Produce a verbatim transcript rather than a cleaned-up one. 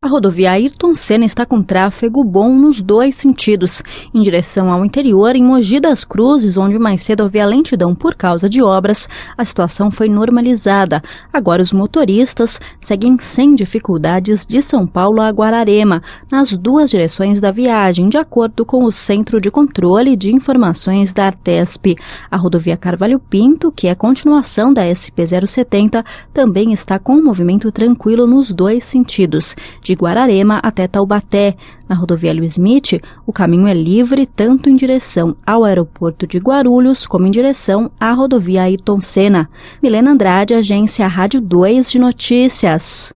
A rodovia Ayrton Senna está com tráfego bom nos dois sentidos. Em direção ao interior, em Mogi das Cruzes, onde mais cedo havia lentidão por causa de obras, a situação foi normalizada. Agora os motoristas seguem sem dificuldades de São Paulo a Guararema, nas duas direções da viagem, de acordo com o Centro de Controle de Informações da Artesp. A rodovia Carvalho Pinto, que é continuação da S P zero setenta, também está com movimento tranquilo nos dois sentidos, de Guararema até Taubaté. Na rodovia Luiz Smith, o caminho é livre tanto em direção ao aeroporto de Guarulhos como em direção à rodovia Ayrton Senna. Milena Andrade, Agência Rádio dois de Notícias.